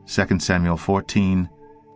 2 Samuel 14.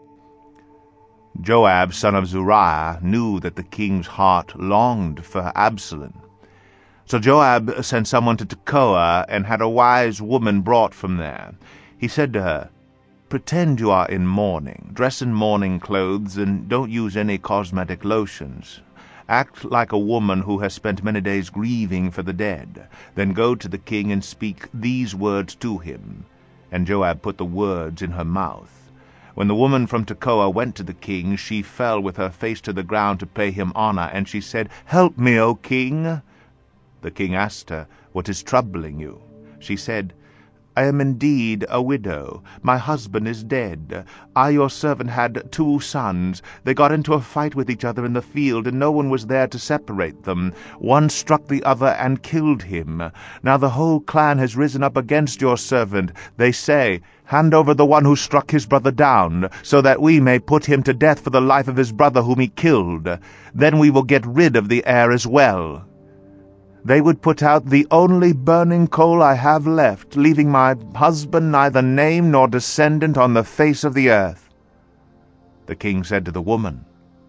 Joab, son of Zeruiah, knew that the king's heart longed for Absalom. So Joab sent someone to Tekoa and had a wise woman brought from there. He said to her, "Pretend you are in mourning, dress in mourning clothes, and don't use any cosmetic lotions. Act like a woman who has spent many days grieving for the dead. Then go to the king and speak these words to him." And Joab put the words in her mouth. When the woman from Tekoa went to the king, she fell with her face to the ground to pay him honor, and she said, "Help me, O king." The king asked her, "What is troubling you?" She said, "I am indeed a widow. My husband is dead. I, your servant, had 2 sons. They got into a fight with each other in the field, and no one was there to separate them. One struck the other and killed him. Now the whole clan has risen up against your servant. They say, 'Hand over the one who struck his brother down, so that we may put him to death for the life of his brother whom he killed. Then we will get rid of the heir as well.' They would put out the only burning coal I have left, leaving my husband neither name nor descendant on the face of the earth." The king said to the woman,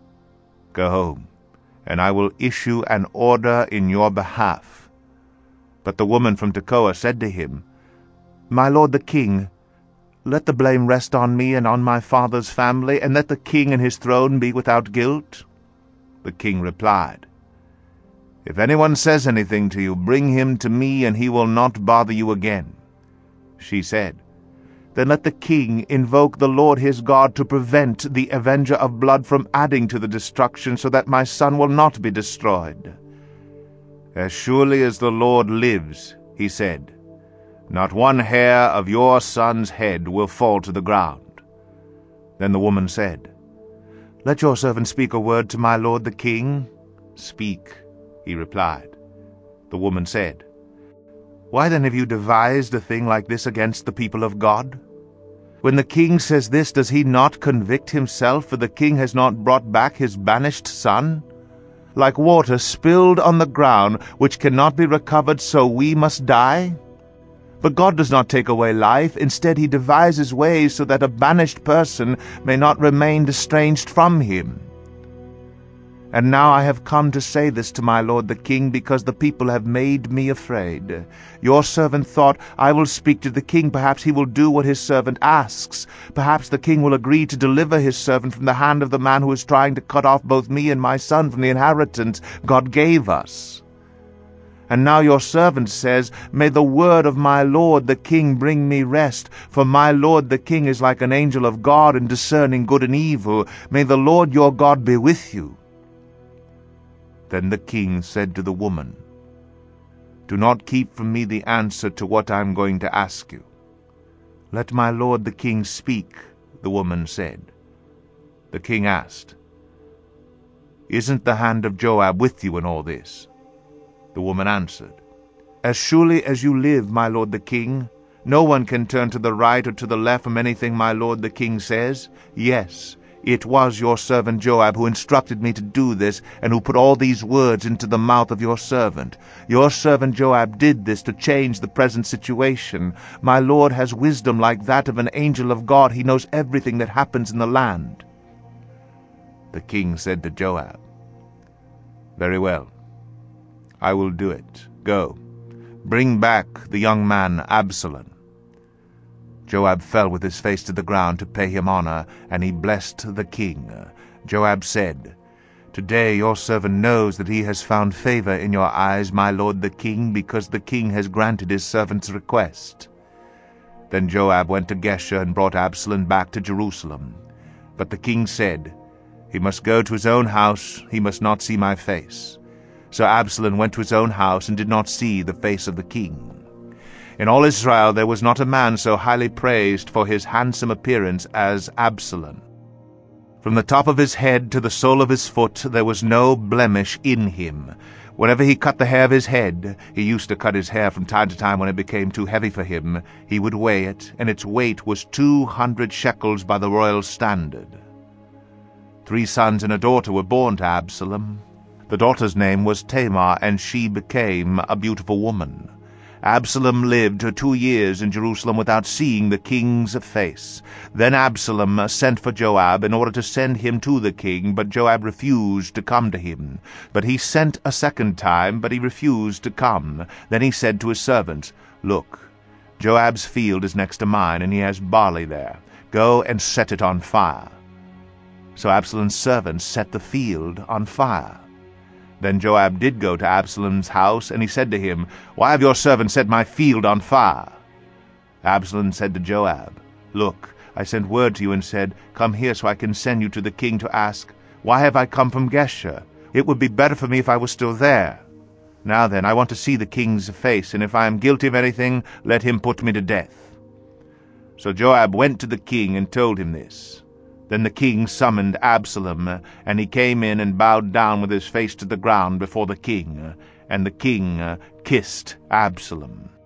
"Go home, and I will issue an order in your behalf." But the woman from Tekoa said to him, "My lord the king, let the blame rest on me and on my father's family, and let the king and his throne be without guilt." The king replied, "If anyone says anything to you, bring him to me, and he will not bother you again." She said, "Then let the king invoke the Lord his God to prevent the avenger of blood from adding to the destruction, so that my son will not be destroyed." "As surely as the Lord lives," he said, "not one hair of your son's head will fall to the ground." Then the woman said, "Let your servant speak a word to my lord the king." "Speak," he replied. The woman said, "Why then have you devised a thing like this against the people of God? When the king says this, does he not convict himself, for the king has not brought back his banished son? Like water spilled on the ground, which cannot be recovered, so we must die? But God does not take away life. Instead, he devises ways so that a banished person may not remain estranged from him. And now I have come to say this to my lord the king, because the people have made me afraid. Your servant thought, 'I will speak to the king. Perhaps he will do what his servant asks. Perhaps the king will agree to deliver his servant from the hand of the man who is trying to cut off both me and my son from the inheritance God gave us.' And now your servant says, 'May the word of my lord the king bring me rest, for my lord the king is like an angel of God in discerning good and evil. May the Lord your God be with you.' Then the king said to the woman, 'Do not keep from me the answer to what I am going to ask you.' 'Let my lord the king speak,' the woman said. The king asked, 'Isn't the hand of Joab with you in all this?' The woman answered, 'As surely as you live, my lord the king, no one can turn to the right or to the left from anything my lord the king says. Yes, it was your servant Joab who instructed me to do this, and who put all these words into the mouth of your servant. Your servant Joab did this to change the present situation. My lord has wisdom like that of an angel of God. He knows everything that happens in the land.' The king said to Joab, 'Very well, I will do it. Go, bring back the young man Absalom.' Joab fell with his face to the ground to pay him honor, and he blessed the king. Joab said, 'Today your servant knows that he has found favor in your eyes, my lord the king, because the king has granted his servant's request.' Then Joab went to Geshur and brought Absalom back to Jerusalem. But the king said, 'He must go to his own house. He must not see my face.' So Absalom went to his own house and did not see the face of the king. In all Israel there was not a man so highly praised for his handsome appearance as Absalom. From the top of his head to the sole of his foot there was no blemish in him. Whenever he cut the hair of his head, he used to cut his hair from time to time when it became too heavy for him, he would weigh it, and its weight was 200 shekels by the royal standard. 3 sons and a daughter were born to Absalom. The daughter's name was Tamar, and she became a beautiful woman. Absalom lived 2 years in Jerusalem without seeing the king's face. Then Absalom sent for Joab in order to send him to the king, but Joab refused to come to him. But he sent a second time, but he refused to come. Then he said to his servants, "Look, Joab's field is next to mine, and he has barley there. Go and set it on fire." So Absalom's servants set the field on fire. Then Joab did go to Absalom's house, and he said to him, "Why have your servants set my field on fire?" Absalom said to Joab, "Look, I sent word to you and said, 'Come here so I can send you to the king to ask, why have I come from Geshur? It would be better for me if I was still there. Now then, I want to see the king's face, and if I am guilty of anything, let him put me to death.'" So Joab went to the king and told him this. Then the king summoned Absalom, and he came in and bowed down with his face to the ground before the king, and the king kissed Absalom.